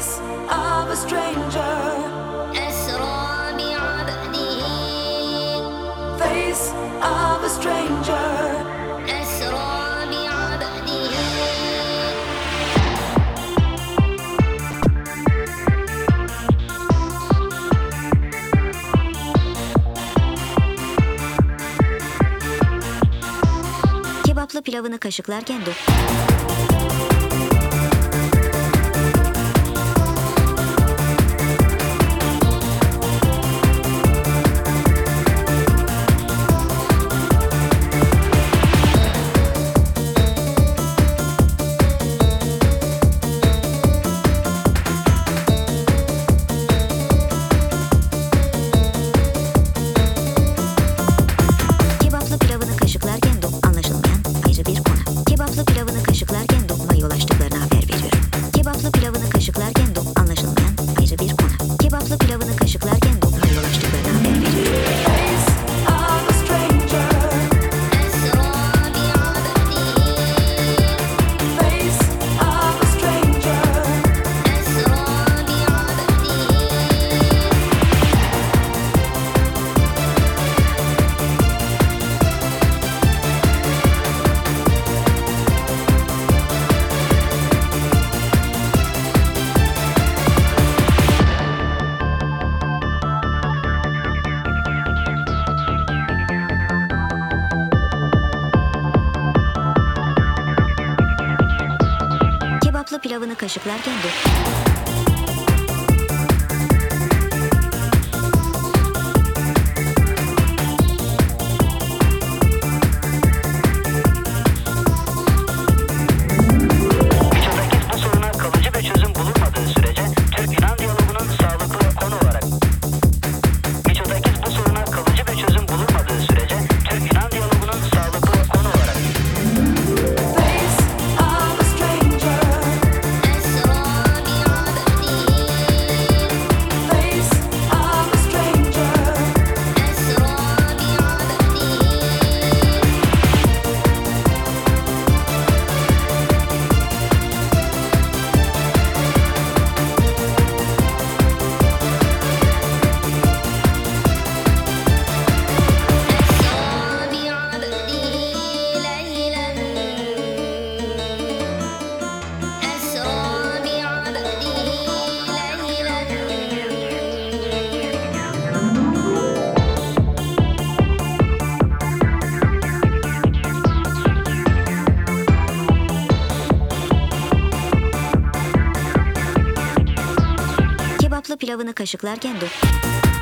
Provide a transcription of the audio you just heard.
face of a stranger. أسرى بعبده. Face of a stranger. أسرى بعبده. Kebaplı pilavını kaşıklarken dur. Kebaplı pilavını kaşıklarken dur. Anlaşılmayan ayrı bir konu. Kebaplı pilavını kaşıklarken dokuma yol açtıklarını haber veriyorum. Kebaplı pilavını kaşıklarken dur. Anlaşılmayan ayrı bir konu. Kebaplı pilavını kaşıklarken dokuma yol açtıklarını haber veriyorum. Face of a stranger. أسرى بعبده. Face of a stranger. أسرى بعبده. Kebaplı pilavını kaşıklarken dur. Birçok bu soruna kalıcı bir çözüm bulunmadığı sürece Türk-Yunan diyalogunun sağlıklı konu olarak Birçok bu soruna kalıcı bir çözüm bulunmadığı sürece Türk-Yunan diyalogunun sağlıklı konu olarak Face of a stranger. أسرى بعبده. Face of a stranger. أسرى بعبده. أسرى بعبده ليلا. أسرى بعبده ليلا. Kebaplı pilavını kaşıklarken dur.